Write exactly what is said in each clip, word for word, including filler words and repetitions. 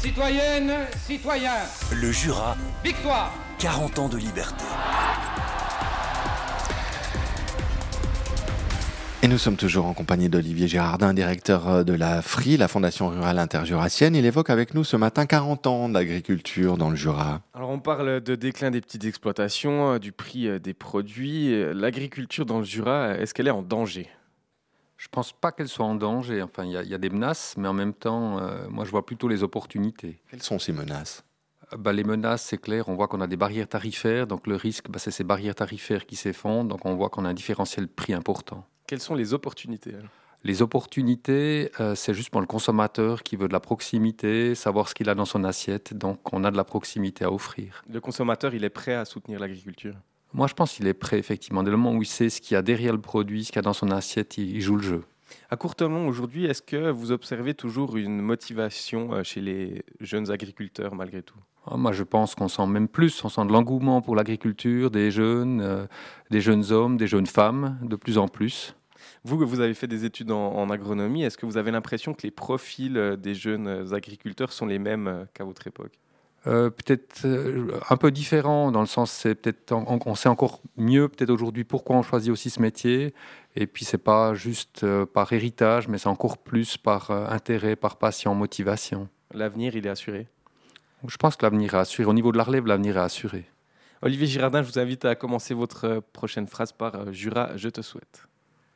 Citoyennes, citoyens, Le Jura, victoire! quarante ans de liberté. Et nous sommes toujours en compagnie d'Olivier Girardin, directeur de la F R I, la Fondation Rurale Interjurassienne. Il évoque avec nous ce matin quarante ans d'agriculture dans le Jura. Alors on parle de déclin des petites exploitations, du prix des produits. L'agriculture dans le Jura, est-ce qu'elle est en danger ? Je ne pense pas qu'elle soit en danger. Enfin, il y, y a des menaces, mais en même temps, euh, moi, je vois plutôt les opportunités. Quelles sont ces menaces ? Bah, les menaces, c'est clair, on voit qu'on a des barrières tarifaires. Donc le risque, bah, c'est ces barrières tarifaires qui s'effondrent. Donc on voit qu'on a un différentiel prix important. Quelles sont les opportunités alors ? Les opportunités, euh, c'est juste pour le consommateur qui veut de la proximité, savoir ce qu'il a dans son assiette. Donc on a de la proximité à offrir. Le consommateur, il est prêt à soutenir l'agriculture ? Moi, je pense qu'il est prêt, effectivement. Dès le moment où il sait ce qu'il y a derrière le produit, ce qu'il y a dans son assiette, il, il joue le jeu. À court terme, aujourd'hui, est-ce que vous observez toujours une motivation chez les jeunes agriculteurs malgré tout ? Ah, moi, je pense qu'on sent même plus. On sent de l'engouement pour l'agriculture, des jeunes, euh, des jeunes hommes, des jeunes femmes, de plus en plus. Vous, vous avez fait des études en, en agronomie. Est-ce que vous avez l'impression que les profils des jeunes agriculteurs sont les mêmes qu'à votre époque ? Euh, peut-être euh, un peu différent, dans le sens c'est peut-être on, on sait encore mieux peut-être aujourd'hui pourquoi on choisit aussi ce métier. Et puis c'est pas juste euh, par héritage, mais c'est encore plus par euh, intérêt, par passion, motivation. L'avenir, il est assuré ? Je pense que l'avenir est assuré. Au niveau de la relève, l'avenir est assuré. Olivier Girardin, je vous invite à commencer votre prochaine phrase par euh, Jura, je te souhaite.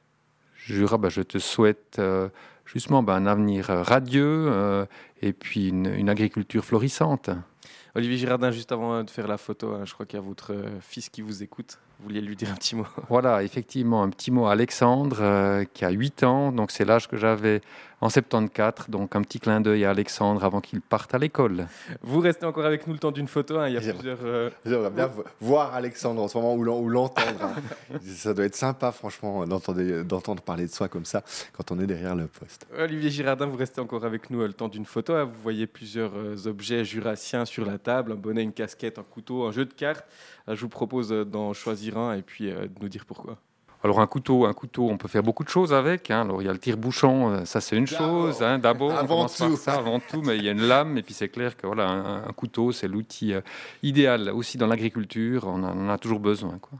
Jura, ben, je te souhaite euh, justement ben, un avenir radieux euh, et puis une, une agriculture florissante. Olivier Girardin, juste avant de faire la photo, je crois qu'il y a votre fils qui vous écoute. Vous vouliez lui dire un petit mot ? Voilà, effectivement, un petit mot à Alexandre euh, qui a huit ans, donc c'est l'âge que j'avais en soixante-quatorze, donc un petit clin d'œil à Alexandre avant qu'il parte à l'école. Vous restez encore avec nous le temps d'une photo, hein, il y a J'aimerais, plusieurs... Euh... J'aimerais bien voir Alexandre en ce moment ou l'entendre. Hein. Ça doit être sympa, franchement, d'entendre, d'entendre parler de soi comme ça quand on est derrière le poste. Olivier Girardin, vous restez encore avec nous le temps d'une photo. Hein. Vous voyez plusieurs objets jurassiens sur la table, un bonnet, une casquette, un couteau, un jeu de cartes. Je vous propose d'en choisir un et puis de nous dire pourquoi. Alors un couteau, un couteau, on peut faire beaucoup de choses avec. Hein. Alors il y a le tire-bouchon, ça c'est une d'abord. chose. Hein. D'abord, avant on commence tout. par ça, avant tout, mais il y a une lame et puis c'est clair que voilà, un, un couteau, c'est l'outil idéal aussi dans l'agriculture. On en a toujours besoin, quoi.